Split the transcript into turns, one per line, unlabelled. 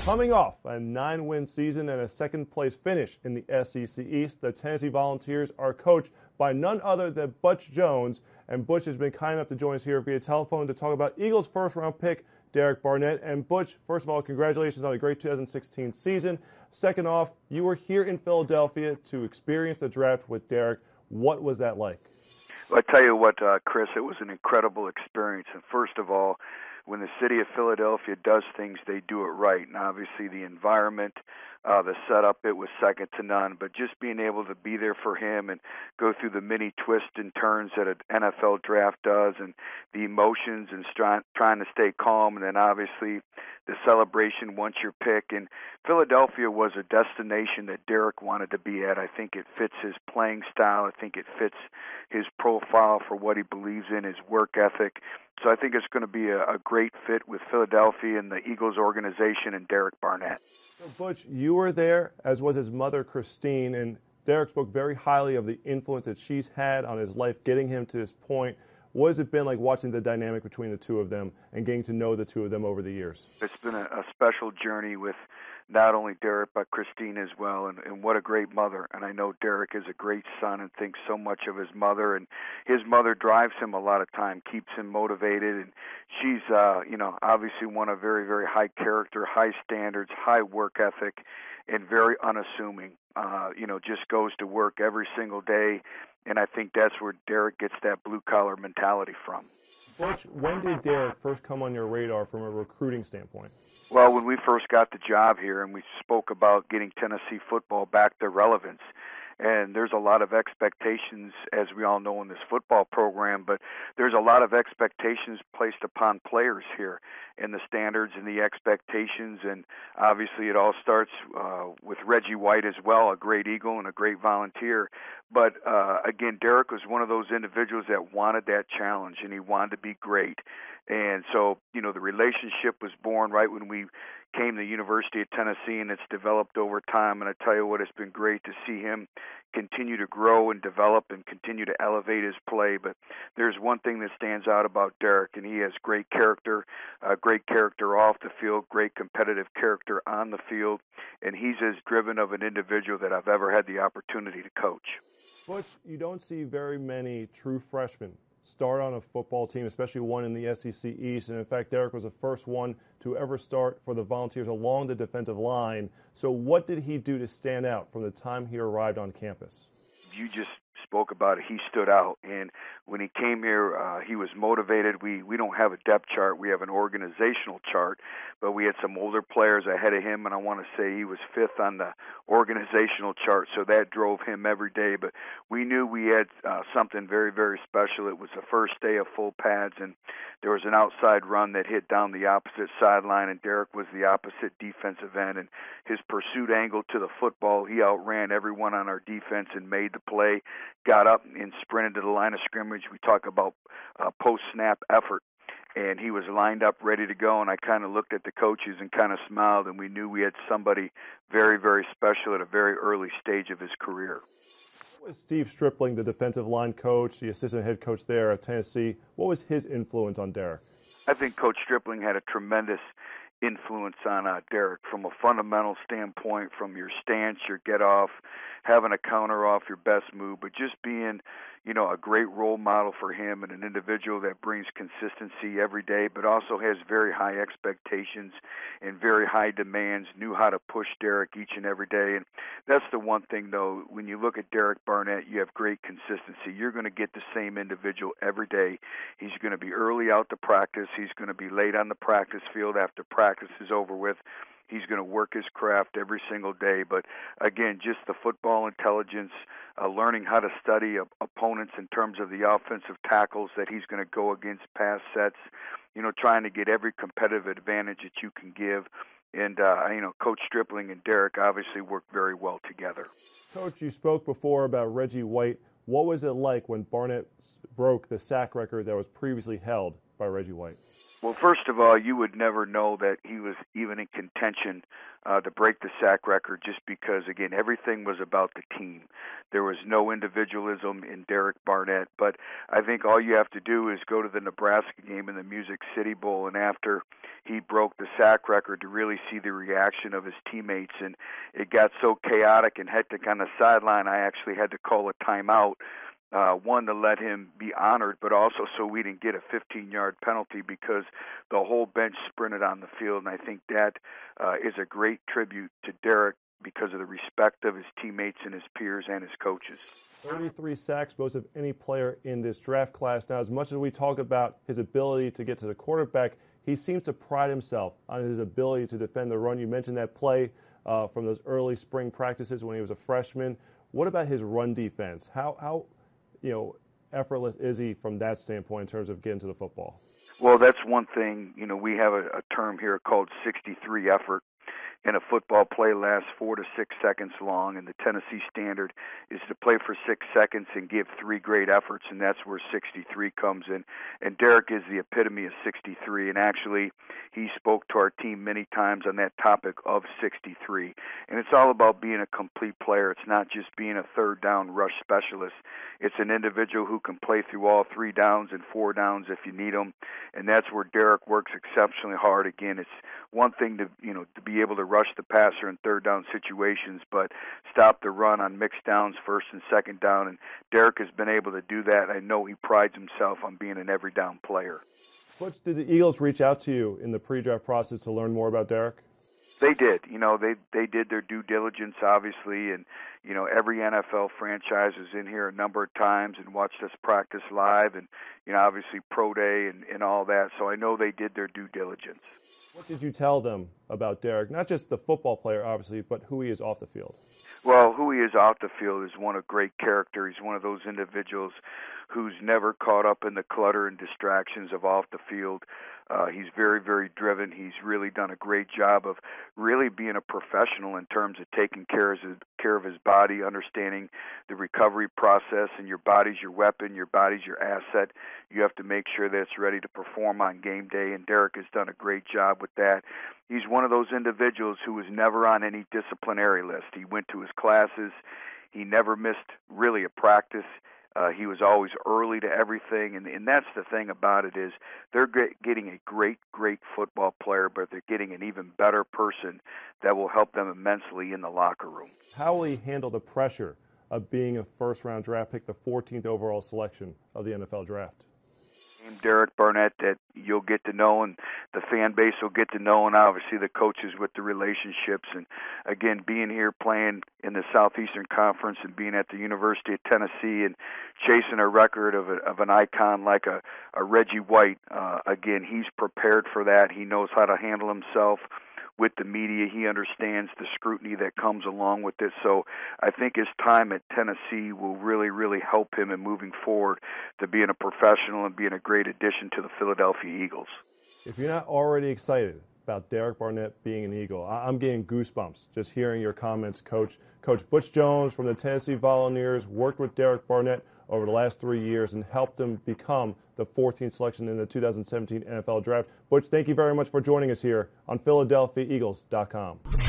Coming off a 9-win season and a second-place finish in the SEC East, the Tennessee Volunteers are coached by none other than Butch Jones, and Butch has been kind enough to join us here via telephone to talk about Eagles' first-round pick, Derek Barnett. And Butch, first of all, congratulations on a great 2016 season. Second off, you were here in Philadelphia to experience the draft with Derek. What was that like?
Well, I tell you what, Chris, it was an incredible experience. And first of all, when the city of Philadelphia does things, they do it right. And obviously the environment, the setup, it was second to none. But just being able to be there for him and go through the many twists and turns that an NFL draft does, and the emotions and trying to stay calm, and then obviously the celebration once you're picked. And Philadelphia was a destination that Derek wanted to be at. I think it fits his playing style. I think it fits his profile for what he believes in, his work ethic. So I think it's going to be a great fit with Philadelphia and the Eagles organization and Derek Barnett.
So Butch, you were there, as was his mother, Christine, and Derek spoke very highly of the influence that she's had on his life, getting him to this point. What has it been like watching the dynamic between the two of them and getting to know the two of them over the years?
It's been a special journey with not only Derek, but Christine as well, and what a great mother. And I know Derek is a great son and thinks so much of his mother, and his mother drives him a lot of time, keeps him motivated, and she's, obviously one of very, very high character, high standards, high work ethic, and very unassuming, just goes to work every single day, and I think that's where Derek gets that blue-collar mentality from.
Butch, when did Derek first come on your radar from a recruiting standpoint?
Well, when we first got the job here and we spoke about getting Tennessee football back to relevance, and there's a lot of expectations, as we all know, in this football program, but there's a lot of expectations placed upon players here, and the standards and the expectations, and obviously it all starts with Reggie White as well, a great Eagle and a great Volunteer. But again, Derek was one of those individuals that wanted that challenge, and he wanted to be great. And so, the relationship was born right when we came to the University of Tennessee, and it's developed over time. And I tell you what, it's been great to see him continue to grow and develop and continue to elevate his play. But there's one thing that stands out about Derek, and he has great character off the field, great competitive character on the field, and he's as driven of an individual that I've ever had the opportunity to coach.
Butch, you don't see very many true freshmen start on a football team, especially one in the SEC East. And in fact, Derek was the first one to ever start for the Volunteers along the defensive line. So what did he do to stand out from the time he arrived on campus?
You just spoke about it. He stood out, and when he came here, he was motivated. We don't have a depth chart. We have an organizational chart, but we had some older players ahead of him, and I want to say he was fifth on the organizational chart, so that drove him every day. But we knew we had something very, very special. It was the first day of full pads, and there was an outside run that hit down the opposite sideline, and Derek was the opposite defensive end, and his pursuit angle to the football, he outran everyone on our defense and made the play, got up and sprinted to the line of scrimmage. We talk about post-snap effort, and he was lined up ready to go, and I kind of looked at the coaches and kind of smiled, and we knew we had somebody very, very special at a very early stage of his career.
What was Steve Stripling, the defensive line coach, the assistant head coach there at Tennessee, what was his influence on Derek?
I think Coach Stripling had a tremendous influence on Derek from a fundamental standpoint, from your stance, your get off, having a counter off your best move, but just being, a great role model for him and an individual that brings consistency every day, but also has very high expectations and very high demands, knew how to push Derek each and every day. And that's the one thing, though, when you look at Derek Barnett, you have great consistency. You're going to get the same individual every day. He's going to be early out to practice. He's going to be late on the practice field after practice is over with. He's going to work his craft every single day. But, again, just the football intelligence, learning how to study opponents in terms of the offensive tackles that he's going to go against, pass sets, trying to get every competitive advantage that you can give. And, Coach Stripling and Derek obviously worked very well together.
Coach, you spoke before about Reggie White. What was it like when Barnett broke the sack record that was previously held by Reggie White?
Well, first of all, you would never know that he was even in contention to break the sack record just because, again, everything was about the team. There was no individualism in Derek Barnett. But I think all you have to do is go to the Nebraska game in the Music City Bowl, and after he broke the sack record, to really see the reaction of his teammates. And it got so chaotic and hectic on the sideline, I actually had to call a timeout. One, to let him be honored, but also so we didn't get a 15-yard penalty because the whole bench sprinted on the field. And I think that is a great tribute to Derek because of the respect of his teammates and his peers and his coaches.
33 sacks, most of any player in this draft class. Now, as much as we talk about his ability to get to the quarterback, he seems to pride himself on his ability to defend the run. You mentioned that play from those early spring practices when he was a freshman. What about his run defense? How effortless is he from that standpoint in terms of getting to the football?
Well, that's one thing. We have a term here called 63 effort. And a football play lasts 4 to 6 seconds long, and the Tennessee standard is to play for 6 seconds and give 3 great efforts, and that's where 63 comes in. And Derek is the epitome of 63, and actually he spoke to our team many times on that topic of 63. And it's all about being a complete player. It's not just being a third down rush specialist. It's an individual who can play through all 3 downs and 4 downs if you need them, and that's where Derek works exceptionally hard. Again, it's one thing to be able to rush the passer in third down situations, but stop the run on mixed downs, first and second down. And Derek has been able to do that. I know he prides himself on being an every down player.
Butch, did the Eagles reach out to you in the pre-draft process to learn more about Derek?
They did. They did their due diligence, obviously, and every NFL franchise was in here a number of times and watched us practice live, and obviously pro day and all that. So I know they did their due diligence.
What did you tell them about Derek? Not just the football player, obviously, but who he is off the field.
Well, who he is off the field is one of great character. He's one of those individuals who's never caught up in the clutter and distractions of off the field. He's very, very driven. He's really done a great job of really being a professional in terms of taking care of his body, understanding the recovery process, and your body's your weapon, your body's your asset. You have to make sure that it's ready to perform on game day, and Derek has done a great job with that. He's one of those individuals who was never on any disciplinary list. He went to his classes. He never missed really a practice. He was always early to everything, and that's the thing about it is they're getting a great, great football player, but they're getting an even better person that will help them immensely in the locker room.
How will he handle the pressure of being a first-round draft pick, the 14th overall selection of the NFL draft?
Derek Barnett that you'll get to know, and the fan base will get to know, and obviously the coaches with the relationships. And again, being here playing in the Southeastern Conference and being at the University of Tennessee and chasing a record of an icon like a Reggie White, again, he's prepared for that. He knows how to handle himself with the media. He understands the scrutiny that comes along with it. So I think his time at Tennessee will really, really help him in moving forward to being a professional and being a great addition to the Philadelphia Eagles.
If you're not already excited about Derek Barnett being an Eagle, I'm getting goosebumps just hearing your comments, Coach. Coach Butch Jones from the Tennessee Volunteers worked with Derek Barnett over the last 3 years and helped him become the 14th selection in the 2017 NFL Draft. Butch, thank you very much for joining us here on PhiladelphiaEagles.com.